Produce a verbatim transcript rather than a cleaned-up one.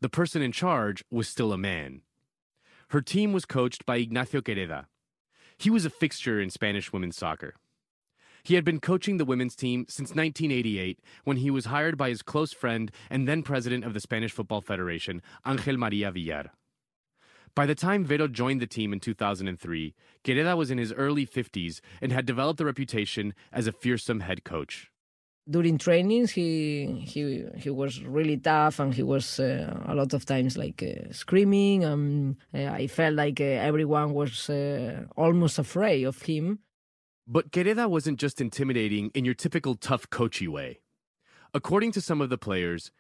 the person in charge was still a man. Her team was coached by Ignacio Quereda. He was a fixture in Spanish women's soccer. He had been coaching the women's team since nineteen eighty-eight, when he was hired by his close friend and then president of the Spanish Football Federation, Ángel María Villar. By the time Vero joined the team in two thousand three, Quereda was in his early fifties and had developed a reputation as a fearsome head coach. During trainings, he he he was really tough, and he was uh, a lot of times like uh, screaming. And uh, I felt like uh, everyone was uh, almost afraid of him. But Quereda wasn't just intimidating in your typical tough coachy way. According to some of the players,